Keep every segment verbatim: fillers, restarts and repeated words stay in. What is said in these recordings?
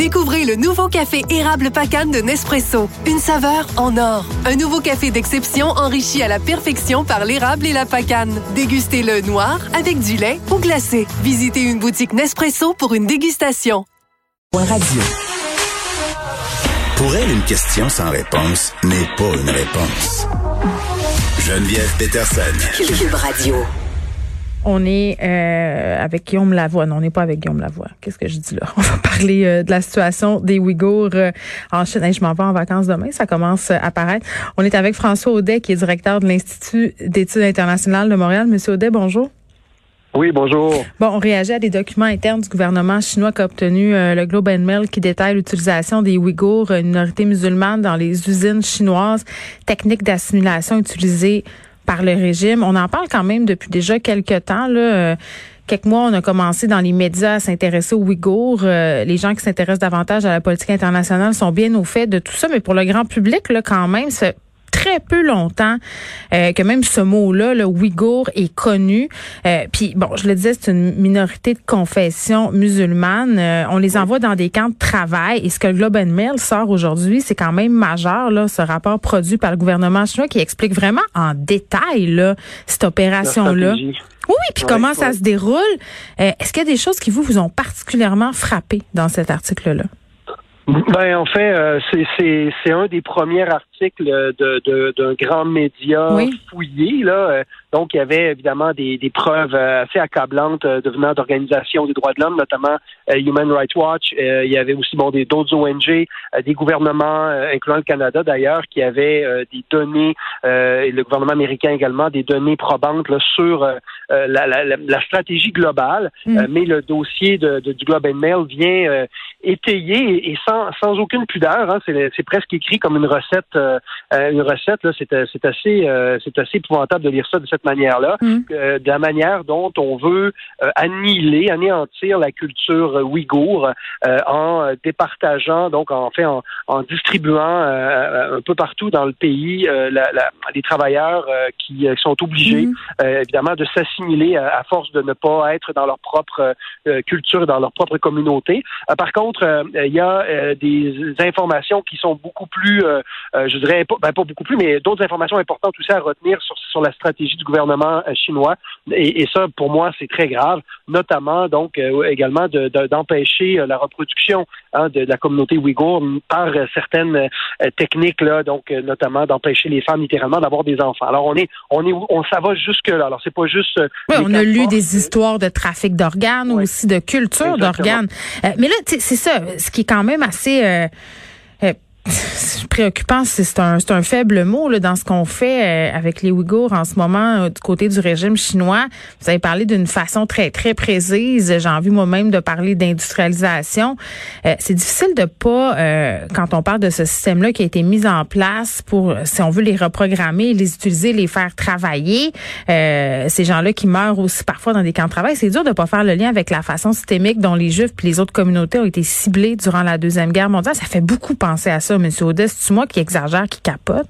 Découvrez le nouveau café érable Pacane de Nespresso. Une saveur en or. Un nouveau café d'exception enrichi à la perfection par l'érable et la pacane. Dégustez-le noir, avec du lait ou glacé. Visitez une boutique Nespresso pour une dégustation. Radio. Pour elle, une question sans réponse n'est pas une réponse. Geneviève Peterson. Cube Radio. On est euh, avec Guillaume Lavoie. Non, on n'est pas avec Guillaume Lavoie. Qu'est-ce que je dis là? On va parler euh, de la situation des Ouïghours euh, en Chine. Hey, je m'en vais en vacances demain. Ça commence à apparaître. On est avec François Audet, qui est directeur de l'Institut d'études internationales de Montréal. Monsieur Audet, bonjour. Oui, bonjour. Bon, on réagit à des documents internes du gouvernement chinois qu'a obtenu euh, le Globe and Mail qui détaille l'utilisation des Ouïghours, une minorité musulmane, dans les usines chinoises, techniques d'assimilation utilisées par le régime. On en parle quand même depuis déjà quelques temps, là. Euh, quelques mois, on a commencé dans les médias à s'intéresser aux Ouïghours. Euh, les gens qui s'intéressent davantage à la politique internationale sont bien au fait de tout ça, mais pour le grand public, là, quand même, c'est très peu longtemps euh, que même ce mot-là, le Ouïghour, est connu. Euh, Puis, bon, je le disais, c'est une minorité de confession musulmane. Euh, on les envoie dans des camps de travail. Et ce que le Globe and Mail sort aujourd'hui, c'est quand même majeur, là, ce rapport produit par le gouvernement chinois qui explique vraiment en détail là, cette opération-là. Oui, oui, puis ouais, comment ouais. ça se déroule. Euh, Est-ce qu'il y a des choses qui vous, vous ont particulièrement frappé dans cet article-là? Ben en fait, euh, c'est c'est c'est un des premiers articles de de d'un grand média oui. fouillé là. Donc il y avait évidemment des des preuves assez accablantes euh, devenant d'organisations des droits de l'homme, notamment euh, Human Rights Watch. Euh, il y avait aussi bon des d'autres O N G, euh, des gouvernements, euh, incluant le Canada d'ailleurs, qui avaient euh, des données euh, et le gouvernement américain également des données probantes là, sur euh, la, la la stratégie globale. Mm. Euh, mais le dossier de, de du Globe and Mail vient euh, étayer et sans sans aucune pudeur, hein, c'est c'est presque écrit comme une recette euh, une recette là, c'est c'est assez euh, c'est assez épouvantable de lire ça de cette manière-là, mm. euh, de la manière dont on veut euh, annihiler, anéantir la culture ouïghour euh, en départageant, donc en fait en, en distribuant euh, un peu partout dans le pays euh, la, la, les travailleurs euh, qui sont obligés mm. euh, évidemment de s'assimiler à, à force de ne pas être dans leur propre euh, culture, dans leur propre communauté. Euh, par contre, il euh, y a euh, des informations qui sont beaucoup plus, euh, euh, je dirais, pas, ben, pas beaucoup plus, mais d'autres informations importantes aussi à retenir sur, sur la stratégie du gouvernement euh, chinois. Et, et ça, pour moi, c'est très grave, notamment donc euh, également de, de, d'empêcher euh, la reproduction hein, de, de la communauté ouïghour par euh, certaines euh, techniques, là, donc euh, notamment d'empêcher les femmes littéralement d'avoir des enfants. Alors on est, on est, on ça va jusque là. Alors c'est pas juste. Euh, oui, on a lu forces, des histoires de trafic d'organes, oui. aussi de culture Exactement. d'organes. Euh, mais là, c'est ça, ce qui est quand même assez euh, euh, préoccupant, c'est, c'est, un, c'est un faible mot là, dans ce qu'on fait euh, avec les Ouïghours en ce moment euh, du côté du régime chinois. Vous avez parlé d'une façon très, très précise. J'ai envie moi-même de parler d'industrialisation. Euh, c'est difficile de pas, euh, quand on parle de ce système-là qui a été mis en place pour, si on veut les reprogrammer, les utiliser, les faire travailler, euh, ces gens-là qui meurent aussi parfois dans des camps de travail, c'est dur de pas faire le lien avec la façon systémique dont les Juifs puis les autres communautés ont été ciblés durant la Deuxième Guerre mondiale. Ça fait beaucoup penser à ça, M. Audet. C'est-tu moi qui exagère, qui capote?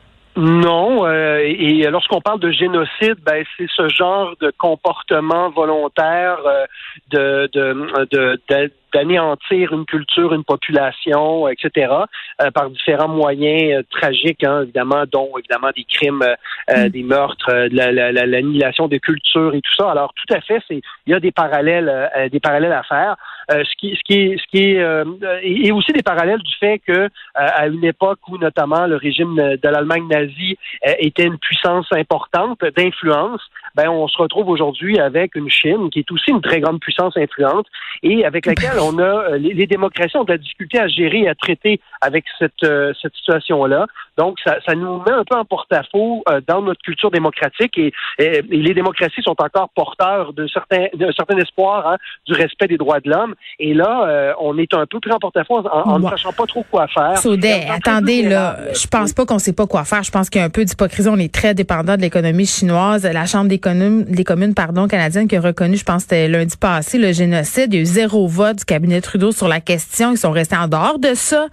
Non, euh, et lorsqu'on parle de génocide, ben c'est ce genre de comportement volontaire euh, de, de, de, de d'anéantir une culture, une population, et cetera, euh, par différents moyens euh, tragiques, hein, évidemment, dont évidemment des crimes, euh, mm. des meurtres, euh, la, la, la, l'annihilation des cultures et tout ça. Alors, tout à fait, c'est il y a des parallèles, euh, des parallèles à faire. Euh, ce qui, ce qui est, ce qui est, euh, et aussi des parallèles du fait que euh, à une époque où notamment le régime de l'Allemagne nazie euh, était une puissance importante d'influence, ben on se retrouve aujourd'hui avec une Chine qui est aussi une très grande puissance influente et avec laquelle on a les, les démocraties ont de la difficulté à gérer et à traiter avec cette euh, cette situation-là. Donc ça, ça nous met un peu en porte-à-faux euh, dans notre culture démocratique et, et, et les démocraties sont encore porteurs de certains d'un certain espoir hein, du respect des droits de l'homme. Et là, euh, on est un peu pris en porte-à-faux en, en ne sachant pas trop quoi faire. Saudet, attendez là, je pense pas qu'on sait pas quoi faire. Je pense qu'il y a un peu d'hypocrisie. On est très dépendant de l'économie chinoise. La Chambre des communes, des communes pardon, canadienne qui a reconnu, je pense que c'était lundi passé, le génocide. Il y a eu zéro vote du cabinet Trudeau sur la question. Ils sont restés en dehors de ça.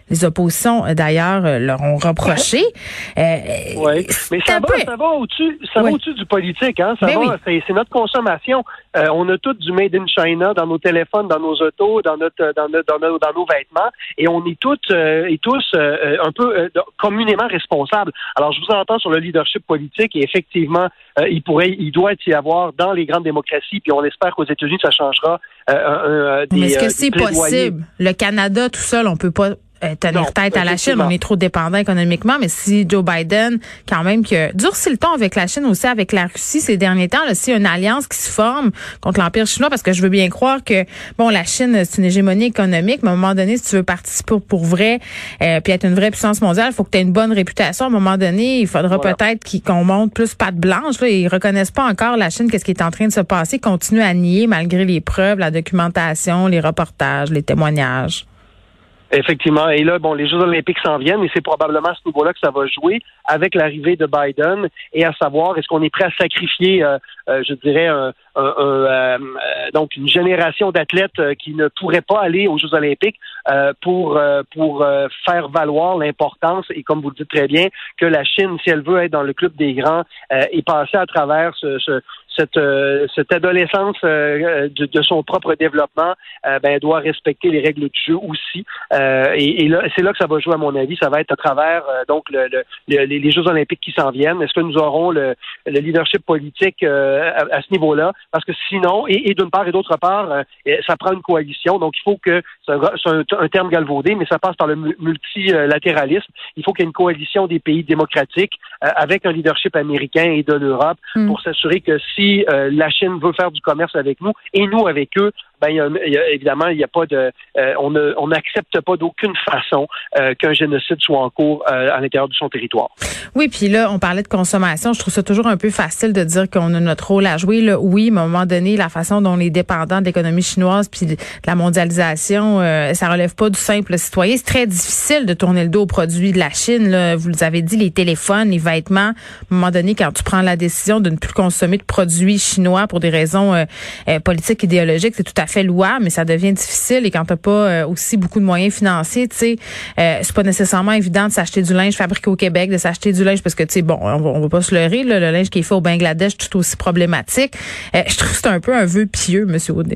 Les oppositions, d'ailleurs, leur ont reproché. Euh, oui, mais ça va, peu... ça va au-dessus, ça oui. va au-dessus du politique, hein. Ça mais va, oui. c'est, c'est notre consommation. Euh, on a tout du made in China dans nos téléphones, dans nos autos, dans notre, dans notre, dans nos, dans nos vêtements, et on est toutes euh, et tous euh, un peu euh, communément responsables. Alors, je vous entends sur le leadership politique, et effectivement, euh, il pourrait, il doit y avoir dans les grandes démocraties, puis on espère qu'aux États-Unis ça changera. Euh, un, un, des, mais est-ce que euh, c'est possible? Le Canada tout seul, on peut pas tenir non, tête à la Chine, on est trop dépendant économiquement, mais si Joe Biden, quand même, qui a durci le ton avec la Chine, aussi avec la Russie ces derniers temps, là, s'il y a une alliance qui se forme contre l'Empire chinois, parce que je veux bien croire que, bon, la Chine, c'est une hégémonie économique, mais à un moment donné, si tu veux participer pour, pour vrai, euh, puis être une vraie puissance mondiale, il faut que tu aies une bonne réputation. À un moment donné, il faudra voilà. peut-être qu'ils, qu'on monte plus patte blanche, là, ils reconnaissent pas encore la Chine, qu'est-ce qui est en train de se passer, ils continuent à nier malgré les preuves, la documentation, les reportages, les témoignages. Effectivement. Et là, bon, les Jeux olympiques s'en viennent et c'est probablement à ce niveau-là que ça va jouer avec l'arrivée de Biden et à savoir, est-ce qu'on est prêt à sacrifier, euh, euh, je dirais, un, un, un, euh, donc une génération d'athlètes euh, qui ne pourraient pas aller aux Jeux olympiques euh, pour euh, pour euh, faire valoir l'importance et, comme vous le dites très bien, que la Chine, si elle veut être dans le club des grands, euh, est passée à travers ce, ce Cette, euh, cette adolescence euh, de, de son propre développement, euh, ben, elle doit respecter les règles du jeu aussi. Euh, et, et là, c'est là que ça va jouer, à mon avis. Ça va être à travers euh, donc le, le, le, les Jeux olympiques qui s'en viennent. Est-ce que nous aurons le, le leadership politique euh, à, à ce niveau-là? Parce que sinon, et, et d'une part et d'autre part, euh, ça prend une coalition. Donc, il faut que, c'est un, c'est un, un terme galvaudé, mais ça passe par le multilatéralisme. Il faut qu'il y ait une coalition des pays démocratiques euh, avec un leadership américain et de l'Europe mm. pour s'assurer que si Si euh, la Chine veut faire du commerce avec nous et nous avec eux, ben il y a, il y a, évidemment il n'y a pas de, euh, on ne, on n'accepte pas d'aucune façon euh, qu'un génocide soit en cours euh, à l'intérieur de son territoire. Oui, puis là on parlait de consommation. Je trouve ça toujours un peu facile de dire qu'on a notre rôle à jouer. Là, oui, mais à un moment donné, la façon dont on est dépendant de l'économie chinoise puis de la mondialisation, euh, ça relève pas du simple citoyen. C'est très difficile de tourner le dos aux produits de la Chine. Là. Vous les avez dit, les téléphones, les vêtements. À un moment donné, quand tu prends la décision de ne plus consommer de produits chinois pour des raisons euh, euh, politiques, idéologiques, c'est tout à fait louable, mais ça devient difficile et quand t'as pas euh, aussi beaucoup de moyens financiers, tu sais, euh, c'est pas nécessairement évident de s'acheter du linge fabriqué au Québec, de s'acheter du linge parce que tu sais, bon, on va, on va pas se leurrer, là, le linge qui est fait au Bangladesh tout aussi problématique. Euh, je trouve que c'est un peu un vœu pieux, Monsieur Audet.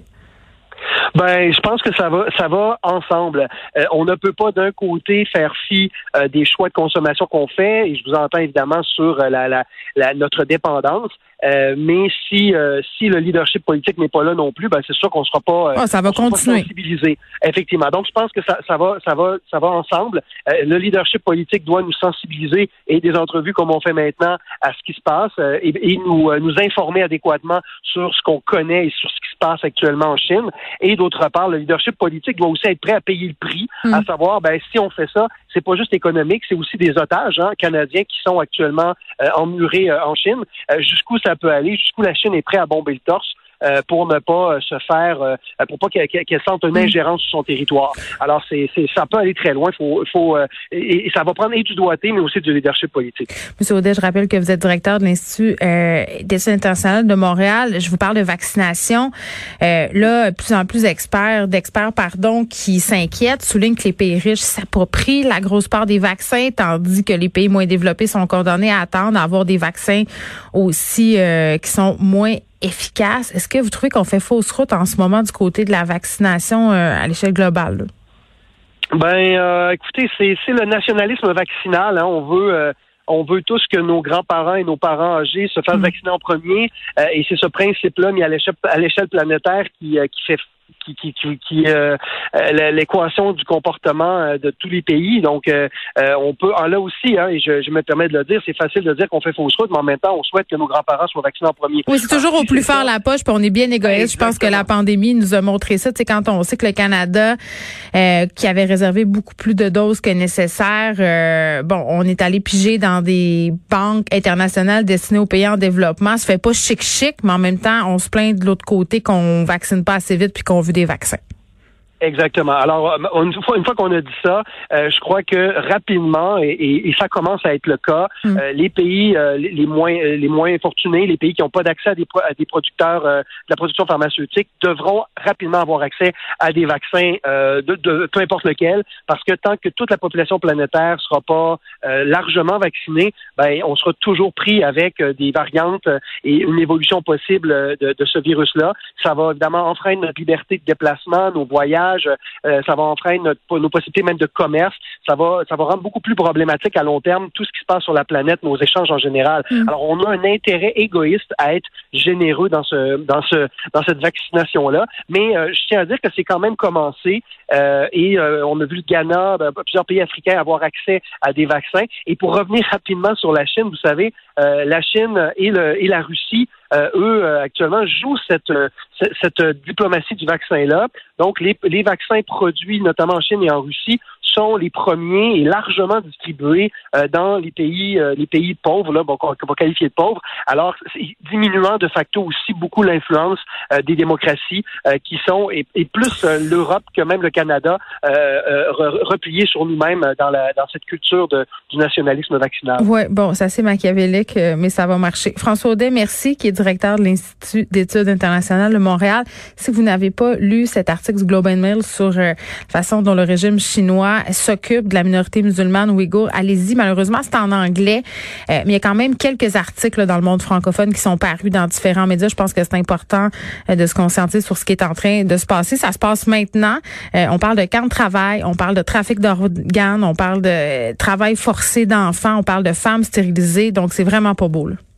Ben, je pense que ça va, ça va ensemble. Euh, on ne peut pas d'un côté faire fi euh, des choix de consommation qu'on fait, et je vous entends évidemment sur euh, la, la, la, notre dépendance. Euh, mais si euh, si le leadership politique n'est pas là non plus, ben c'est sûr qu'on sera pas, euh, oh, ça va on sera continuer. pas sensibilisé. Effectivement. Donc je pense que ça, ça va, ça va, ça va ensemble. Euh, le leadership politique doit nous sensibiliser et des entrevues comme on fait maintenant à ce qui se passe euh, et, et nous euh, nous informer adéquatement sur ce qu'on connaît et sur ce qui se passe actuellement en Chine. Et d'autre part, le leadership politique doit aussi être prêt à payer le prix, mmh. à savoir, ben si on fait ça, c'est pas juste économique, c'est aussi des otages hein, canadiens qui sont actuellement euh, emmurés euh, en Chine. Euh, jusqu'où ça peut aller, jusqu'où la Chine est prête à bomber le torse euh, pour ne pas euh, se faire, euh, pour pas qu'elle, qu'elle sente une ingérence sur son territoire. Alors, c'est, c'est ça peut aller très loin. Faut, faut, euh, et, et ça va prendre et du doigté, mais aussi du leadership politique. Monsieur Audet, je rappelle que vous êtes directeur de l'Institut euh, d'études internationales de Montréal. Je vous parle de vaccination. Euh, là, de plus en plus d'experts, d'experts, pardon, qui s'inquiètent, soulignent que les pays riches s'approprient la grosse part des vaccins, tandis que les pays moins développés sont condamnés à attendre à avoir des vaccins aussi euh, qui sont moins efficaces. Est-ce que vous trouvez qu'on fait fausse route en ce moment du côté de la vaccination euh, à l'échelle globale? Là? Ben, euh, écoutez, c'est, c'est le nationalisme vaccinal. Hein. On veut, euh, on veut tous que nos grands-parents et nos parents âgés se fassent mmh. vacciner en premier, euh, et c'est ce principe-là mis à l'échelle, à l'échelle planétaire qui, euh, qui fait qui qui qui, qui euh, euh, l'équation du comportement euh, de tous les pays. Donc euh, euh, on peut en là aussi hein, et je, je me permets de le dire, c'est facile de dire qu'on fait fausse route, mais en même temps on souhaite que nos grands-parents soient vaccinés en premier. Oui, c'est toujours ah, au plus fort la poche, puis on est bien égoïste. Je pense que la pandémie nous a montré ça. Tu sais, quand on sait que le Canada euh, qui avait réservé beaucoup plus de doses que nécessaire, euh, bon, on est allé piger dans des banques internationales destinées aux pays en développement. Ça fait pas chic chic, mais en même temps on se plaint de l'autre côté qu'on vaccine pas assez vite puis qu'on veut des vaccins. Exactement. Alors, une fois, une fois qu'on a dit ça, euh, je crois que rapidement, et, et, et ça commence à être le cas, mm. euh, les pays euh, les moins les moins fortunés, les pays qui n'ont pas d'accès à des, à des producteurs euh, de la production pharmaceutique, devront rapidement avoir accès à des vaccins euh, de, de peu importe lequel, parce que tant que toute la population planétaire sera pas euh, largement vaccinée, ben on sera toujours pris avec euh, des variantes et une évolution possible de, de ce virus-là. Ça va évidemment enfreindre notre liberté de déplacement, nos voyages. Euh, ça va enfreindre notre, nos possibilités même de commerce. Ça va, ça va rendre beaucoup plus problématique à long terme tout ce qui se passe sur la planète, nos échanges en général. Mm. Alors, on a un intérêt égoïste à être généreux dans ce, dans ce, dans cette vaccination-là. Mais euh, je tiens à dire que c'est quand même commencé euh, et euh, on a vu le Ghana, ben, plusieurs pays africains avoir accès à des vaccins. Et pour revenir rapidement sur la Chine, vous savez, euh, la Chine et, le, et la Russie, Euh, eux, euh, actuellement, jouent cette, euh, cette, cette diplomatie du vaccin-là. Donc, les, les vaccins produits, notamment en Chine et en Russie, sont les premiers et largement distribués euh, dans les pays euh, les pays pauvres, là, bon, qu'on va qualifier de pauvres. Alors, diminuant de facto aussi beaucoup l'influence euh, des démocraties euh, qui sont, et, et plus euh, l'Europe que même le Canada, euh, euh, repliés sur nous-mêmes dans, la, dans cette culture de, du nationalisme vaccinal. Oui, bon, c'est assez machiavélique, mais ça va marcher. François Audet, merci, qui est directeur de l'Institut d'études internationales de Montréal. Si vous n'avez pas lu cet article du Globe and Mail sur euh, la façon dont le régime chinois s'occupe de la minorité musulmane ouïghour, allez-y. Malheureusement, c'est en anglais, euh, mais il y a quand même quelques articles là, dans le monde francophone qui sont parus dans différents médias. Je pense que c'est important euh, de se concentrer sur ce qui est en train de se passer. Ça se passe maintenant. Euh, on parle de camps de travail, on parle de trafic d'organes, on parle de euh, travail forcé d'enfants, on parle de femmes stérilisées. Donc, c'est vraiment pas beau, là.